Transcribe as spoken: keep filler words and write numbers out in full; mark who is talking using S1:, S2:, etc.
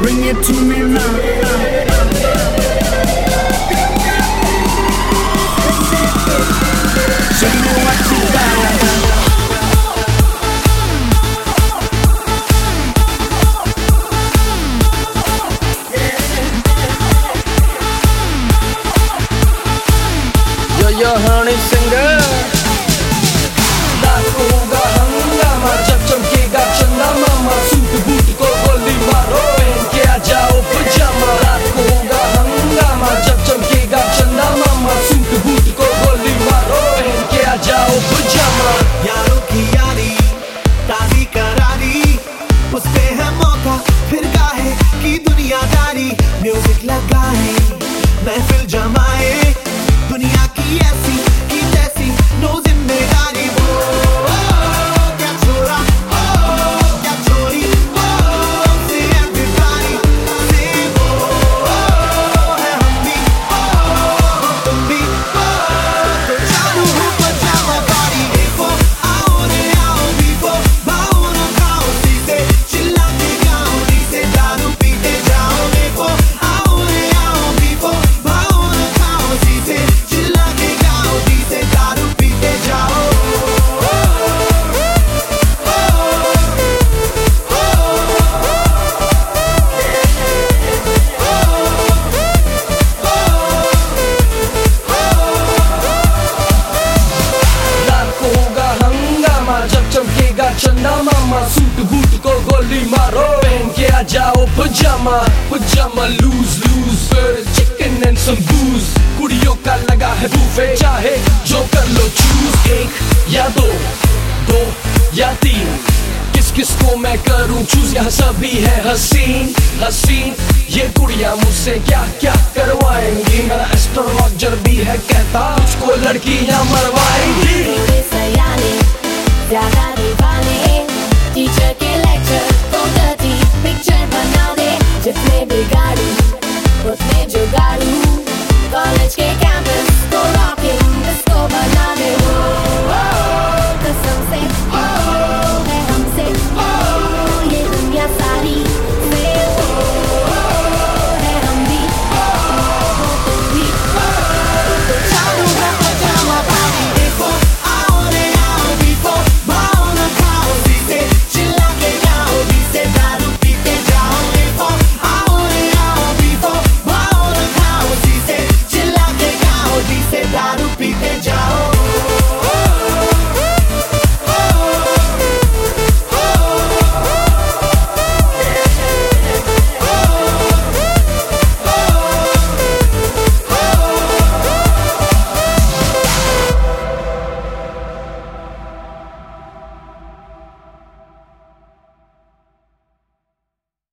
S1: Bring it to me now. Show me what you got.
S2: Yo honey singer, रात को होगा हंगामा जब चमकेगा चंदा मामा, सूट बूट को गोली मारो पहन के आ जाओ पजामा। रात को होगा हंगामा जब चमकेगा चंदा मामा, सूट बूट को गोली मारो पहन के आ जाओ पजामा।
S3: यारों की यारी ताज़ी करारी, उस पे है मौका फिर काहे की दुनियादारी। म्यूजिक लगाए महफिल जमाए, दुनिया की ऐसी की तैसी नो जिम्मेदारी। वो क्या छोरा ओ क्या छोरी ओ से everybody से वो है हम भी ओ तुम भी ओ तो चालू हो पजामा पार्टी। देखो आओ रे आओ बीबो बाओ ना खाओ सीधे चिल्ला के गाओ दी से दारू पीते जाओ। देखो आओ रे आओ बीबो बाओ ना खाओ सीधे चिल्ला के गाओ दी से दारू पीते जाओ।
S2: रात को होगा हंगामा जब चमकेगा चंदा मामा, सूट बूट को गोली मारो पहन के आ जाओ पजामा। पजामा loose loose chicken and some booze, कुड़ियों का लगा है बुफे चाहे जो कर लो चूज। एक या दो, दो या तीन, किस किस को मैं करूं चूज, यहाँ सभी है हसीन हसीन। ये कुड़ियां मुझसे क्या क्या करवाएंगी, मेरा एस्ट्रोलॉजर भी है कहता उसको लड़कियां मरवाएंगी।